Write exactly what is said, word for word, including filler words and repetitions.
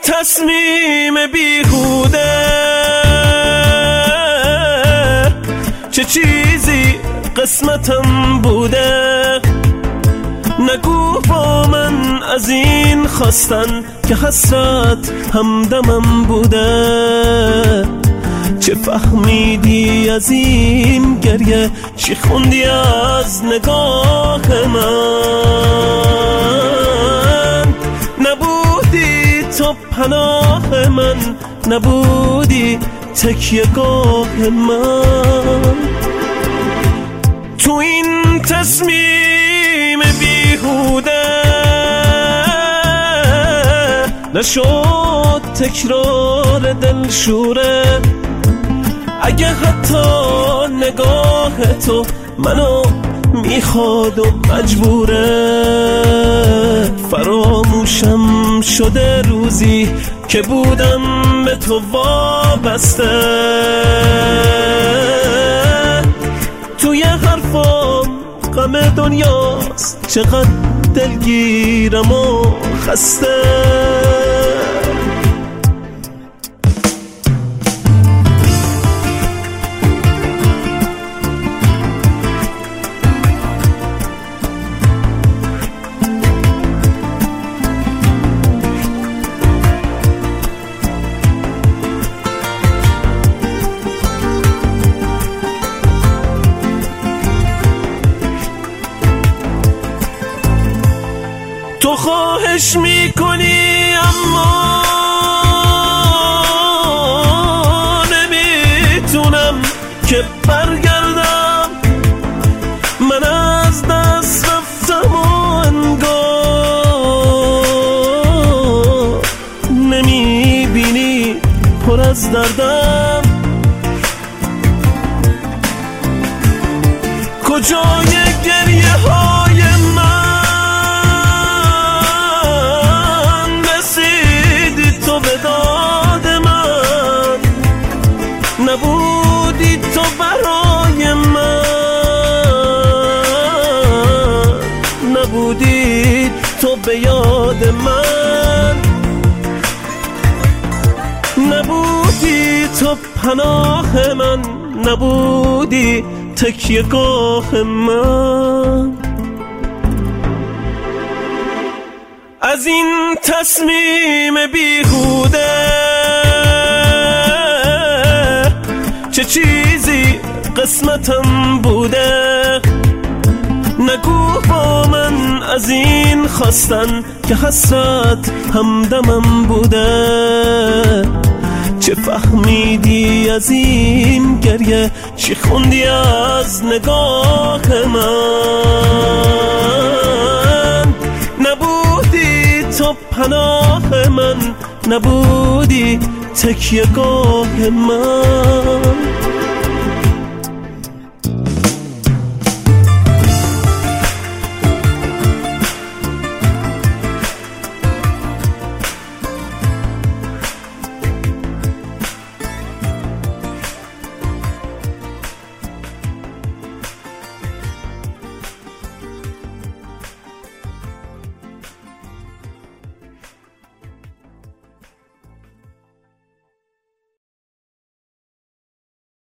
تصمیم بیهوده چه چیزی قسمتم بوده. نگو با من از این خواستن که حسرت همدمم بوده. چه فهمیدی از این گریه، چی خوندی از نگاه من؟ نبودی تو پناه من، نبودی تکیه گاه من. تو این تصمیم بیهوده نشد تکرار دلشوره. اگه حتی نگاه تو منو میخواد و مجبوره. فراموشم شده روزی که بودم به تو وابسته. توی حرفام غم دنیاست، چقدر دلگیرم و خسته. تو خواهش میکنی اما نمیتونم که برگردم. من از دست رفتم و انگار نمیبینی پر از دردم. کجای گریه های من؟ نبودی تو برای من، نبودی تو به یاد من. نبودی تو پناه من، نبودی تکیه گاه من. از این تصمیم بیهوده چه چیزی قسمتم بوده. نگو با من از این خواستن که حسرت همدمم بوده. چه فهمیدی از این گریه، چی خوندی از نگاه من؟ نبودی تو پناه من، نبودی تکیه گاه من.